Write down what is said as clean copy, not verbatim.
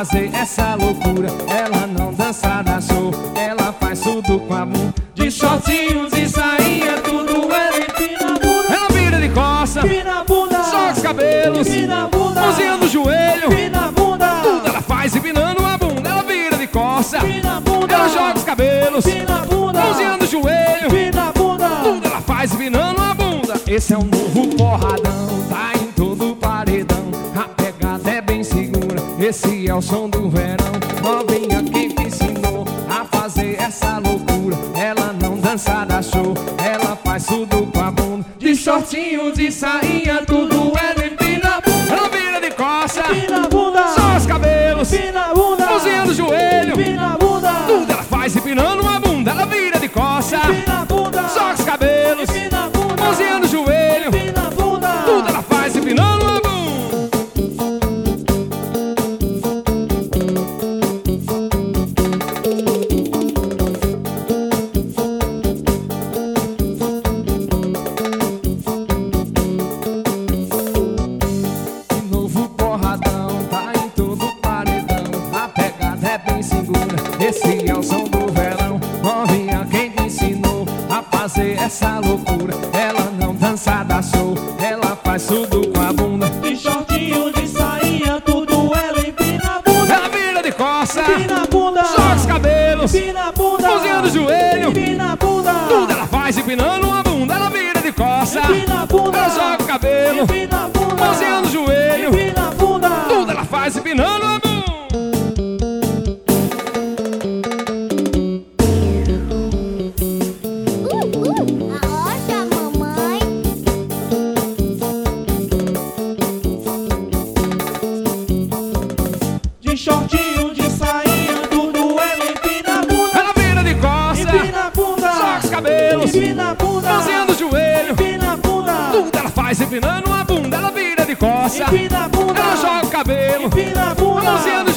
fazer essa loucura. Ela não dança da show, ela faz tudo com a bunda. De shortinhos e sainha, tudo ela empina a bunda. Ela vira de costa, empina a bunda, joga os cabelos, empina a bunda, mãozinha no joelho, empina a bunda. Tudo ela faz empinando a bunda. Ela vira de costa, empina a bunda, ela joga os cabelos, empina a bunda, mãozinha no joelho, empina a bunda. Tudo ela faz empinando a bunda. Esse é um novo porradão, tá em todo paredão. A pegada é bem segura, esse é o som do verão. Novinha, quem te ensinou a fazer essa loucura? Ela não dança da show, ela faz tudo com a bunda. De shortinhos e sainha, tudo ela empina a bunda. Ela vira de costa, empina a bunda, só os cabelos, empina a bunda, mãozinha no joelho, empina a bunda. Tudo ela faz empinando a bunda. Ela vira de costa, empina a bunda, só os cabelos, empina a bunda, mãozinha no joelho, empina a bunda. Tudo ela faz empinando a bunda. De novo porradão, tá em todo paredão. A pegada é bem segura, esse é o som do verão. Novinha, quem te ensinou a fazer essa loucura? Ela não dança da show, ela faz tudo com a bunda. De shortinho, de sainha, tudo ela empina a bunda, Ela vira de costa, empina a bunda, joga os cabelos, empina a bunda, mãozinha no joelho, empina a bunda. Tudo ela faz empinando a bunda. Ela vira de costa, empina a bunda, ela joga o cabelo, empina a bunda, mãozinha no joelho, empina a bunda. Tudo ela faz empinando a bunda. Arrocha, mamãe. De shortinho, de sainha, tudo ela empina a bunda, Ela vira de costa, empina a bunda, joga os cabelos, empina a bunda, mãozinha no joelho, empina a bunda, Tudo ela faz empinando a bunda. Ela vira de costa, empina a bunda, ela joga o cabelo, empina a bunda, mãozinha no